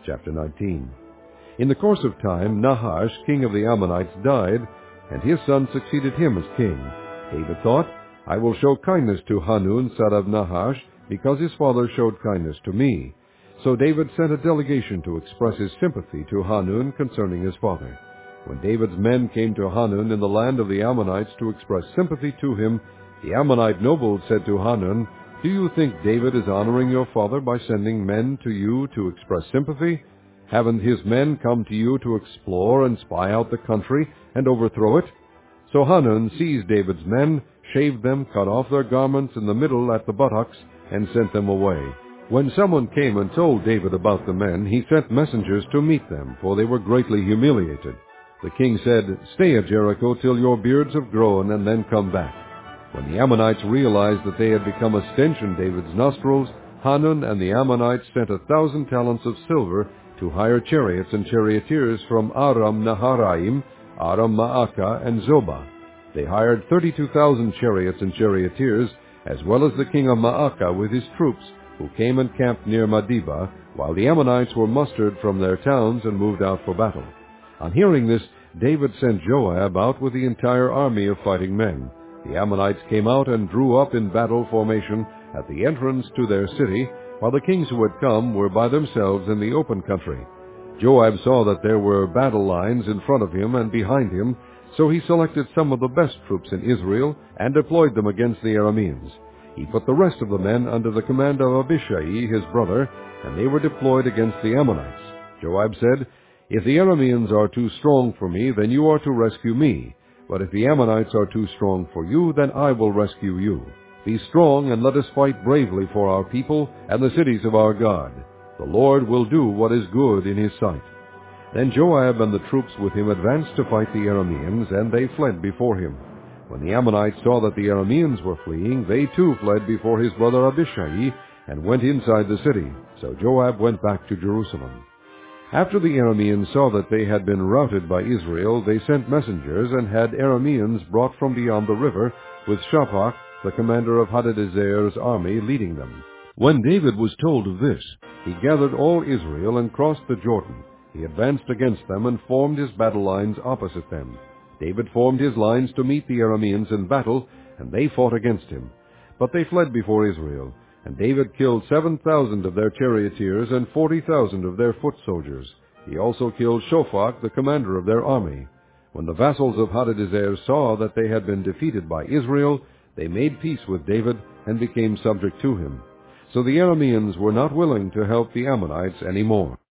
chapter 19. In the course of time, Nahash, king of the Ammonites, died, and his son succeeded him as king. David thought, I will show kindness to Hanun, son of Nahash, because his father showed kindness to me. So David sent a delegation to express his sympathy to Hanun concerning his father. When David's men came to Hanun in the land of the Ammonites to express sympathy to him, the Ammonite nobles said to Hanun, Do you think David is honoring your father by sending men to you to express sympathy? Haven't his men come to you to explore and spy out the country and overthrow it? So Hanun seized David's men, shaved them, cut off their garments in the middle at the buttocks, and sent them away. When someone came and told David about the men, he sent messengers to meet them, for they were greatly humiliated. The king said, Stay at Jericho till your beards have grown, and then come back. When the Ammonites realized that they had become a stench in David's nostrils, Hanun and the Ammonites sent 1,000 talents of silver to hire chariots and charioteers from Aram Naharaim, Aram Maacah, and Zobah. They hired 32,000 chariots and charioteers, as well as the king of Maacah with his troops, who came and camped near Madibah, while the Ammonites were mustered from their towns and moved out for battle. On hearing this, David sent Joab out with the entire army of fighting men. The Ammonites came out and drew up in battle formation at the entrance to their city, while the kings who had come were by themselves in the open country. Joab saw that there were battle lines in front of him and behind him, so he selected some of the best troops in Israel and deployed them against the Arameans. He put the rest of the men under the command of Abishai, his brother, and they were deployed against the Ammonites. Joab said, If the Arameans are too strong for me, then you are to rescue me. But if the Ammonites are too strong for you, then I will rescue you. Be strong, and let us fight bravely for our people and the cities of our God. The Lord will do what is good in his sight. Then Joab and the troops with him advanced to fight the Arameans, and they fled before him. When the Ammonites saw that the Arameans were fleeing, they too fled before his brother Abishai, and went inside the city. So Joab went back to Jerusalem. After the Arameans saw that they had been routed by Israel, they sent messengers and had Arameans brought from beyond the river, with Shaphat, the commander of Hadadezer's army, leading them. When David was told of this, he gathered all Israel and crossed the Jordan. He advanced against them and formed his battle lines opposite them. David formed his lines to meet the Arameans in battle, and they fought against him. But they fled before Israel, and David killed 7,000 of their charioteers and 40,000 of their foot soldiers. He also killed Shophach, the commander of their army. When the vassals of Hadadezer saw that they had been defeated by Israel, they made peace with David and became subject to him. So the Arameans were not willing to help the Ammonites any more.